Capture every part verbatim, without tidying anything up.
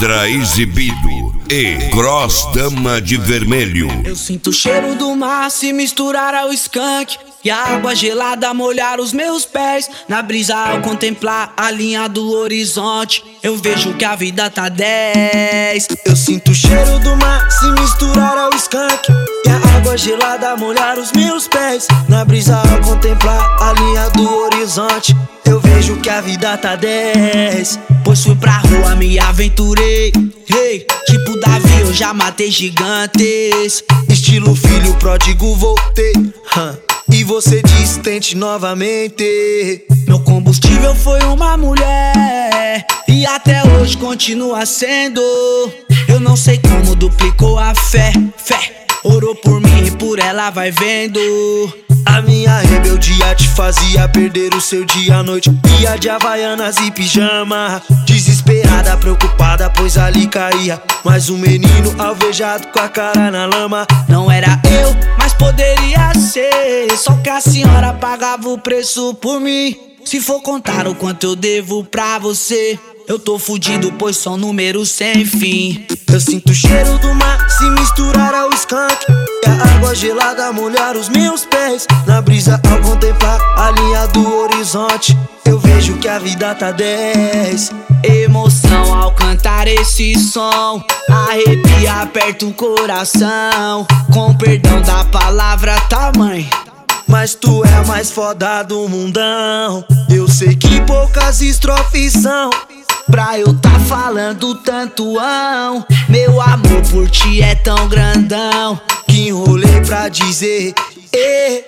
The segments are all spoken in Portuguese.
Extra Exibido e Cross Dama de Vermelho. Eu sinto o cheiro do mar se misturar ao skunk e a água gelada molhar os meus pés. Na brisa ao contemplar a linha do horizonte, eu vejo que a vida tá dez. Eu sinto o cheiro do mar se misturar ao skunk e a água gelada molhar os meus pés. Na brisa ao contemplar a linha do horizonte, eu vejo que a vida tá dez. Pois fui pra rua, me aventurei, hey, tipo Davi eu já matei gigantes. Estilo filho pródigo voltei, huh. E você diz tente novamente. Meu combustível foi uma mulher e até hoje continua sendo. Eu não sei como duplicou a fé, fé. Orou por mim e por ela vai vendo. A minha rebeldia te fazia perder o seu dia à noite. Ia de havaianas e pijama, desesperada, preocupada, pois ali caía mais um menino alvejado com a cara na lama. Não era eu, mas poderia ser. Só que a senhora pagava o preço por mim. Se for contar o quanto eu devo pra você, eu tô fudido, pois são números sem fim. Eu sinto o cheiro do mar se misturar ao skunk e a água gelada molhar os meus pés. Na brisa ao contemplar a linha do horizonte, eu vejo que a vida tá dez. Emoção ao cantar esse som, arrepia, aperta o coração. Com perdão da palavra tamanho, mas tu é a mais foda do mundão. Eu sei que poucas estrofes são pra eu tá falando tantoão. Meu amor por ti é tão grandão que enrolei pra dizer e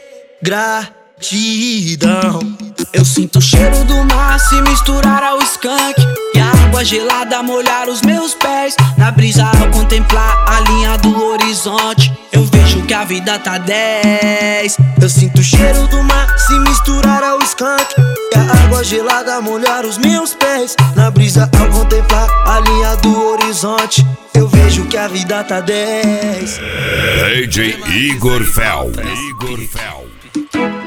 gratidão. Eu sinto o cheiro do mar se misturar ao skunk e a água gelada molhar os meus pés. Na brisa ao contemplar a linha do horizonte, eu vejo que a vida tá dez. Eu sinto o cheiro do mar se misturar ao skunk e a água gelada molhar os meus pés. Na brisa ao contemplar a linha do horizonte, eu vejo que a vida tá dez. D J Igor Fel. Igor Fel.